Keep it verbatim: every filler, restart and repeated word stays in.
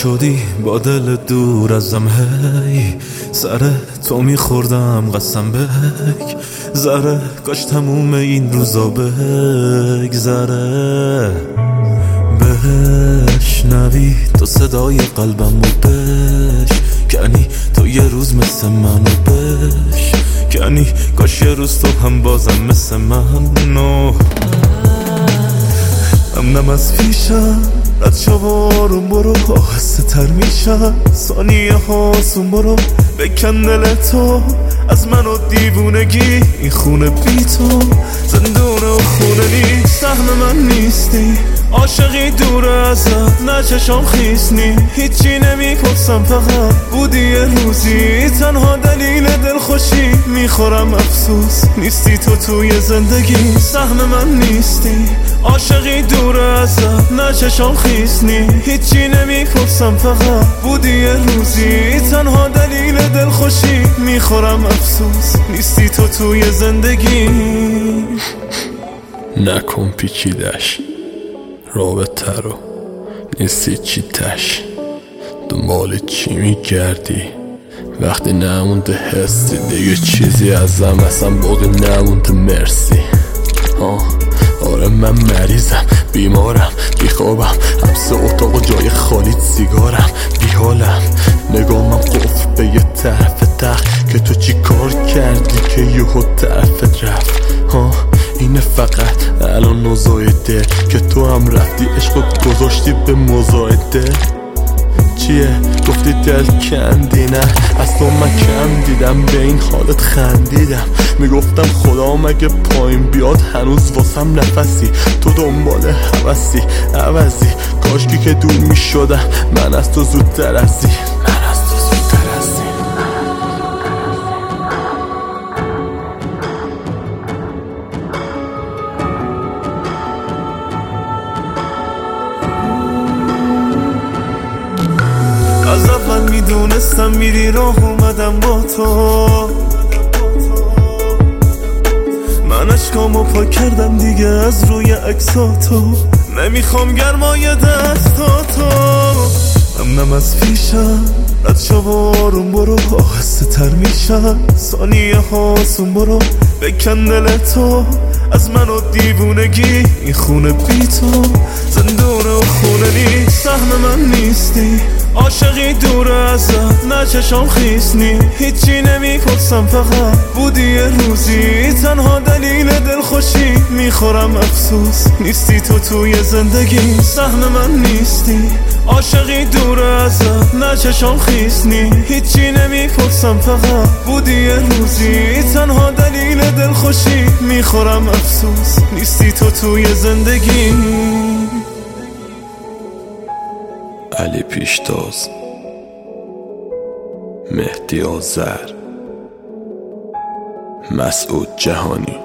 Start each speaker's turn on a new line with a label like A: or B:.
A: شدی با دل دور ازم، هی سر تو میخوردم قسم بک ذره کاش تموم این روزا بگذره. بشنوی تو صدای قلبم و بشکنی تو یه روز مثل منو بشکنی، کاش یه روز تو هم بازم مثل منو. امنم از پیشم رد شوارون برو، آهسته تر میشم ثانیه هاسون برو، بکن دل تو از من و دیوونگی، این خونه بی تو زندونه و خونه نی. سهم من نیستی عاشقی دور ازم، نه چشام خیسنی هیچی نمیپرسم، فقط بودی یه روزی تنها دلیل دلخوشی. میخورم افسوس نیستی تو توی زندگی. سهم من نیستی عاشقی دور ازم، نه چشام خیسنی هیچی نمیپرسم، فقط بودی یه روزی تنها دلیل دلخوشی. میخورم افسوس نیستی تو توی زندگی.
B: نکن پیچیدش رابطه رو، نیستی چی تش، دنبال چی میگردی وقتی نمونده حسی دیگه چیزی ازم اصلا باقی نمونده. مرسی آه آره من مریضم، بیمارم، بیخوابم، حبس اتاق و جای خالی سیگارم، بیحالم، نگامم قفل به یه طرف تخت که تو چی کار کردی که یهو طرفت رفت. ها اینه فقط الان نزایده که تو هم رفتی عشق گذاشتی به مزایده. چیه گفتی دل کندی؟ نه از تو من کم دیدم، به این حالت خندیدم، میگفتم خدا مگه پایین بیاد هنوز واسم نفسی. تو دنبال هوسی عوضی، کاشکی که دور میشدم من از تو زودتر ازی، من از تو زودتر ازی.
A: از اول میدونستم میری راه اومدم با تو، من اشکامو پاک کردم دیگه از روی عکساتو، نمیخوام گرمای دستاتو. امنم از پیشم رد شوارون برو، آهسته تر میشم ثانیه هاسون برو، بکن دل تو از من و دیوونگی، این خونه بی تو زندونه و خونه نی. سهم من نیستی عاشقی دور ازم، نه چشام خیسنی هیچی نمیپرسم، فقط بودی یه روزی تنها دلیل دلخوشی. میخورم افسوس نیستی تو توی زندگی. سهم من نیستی عاشقی دور ازم، نه چشام خیسنی هیچی نمیپرسم، فقط بودی یه روزی تنها دلیل دلخوشی. میخورم افسوس نیستی تو توی زندگی.
B: علی پیشتاز، مهدی آذر، مسعود جهانی.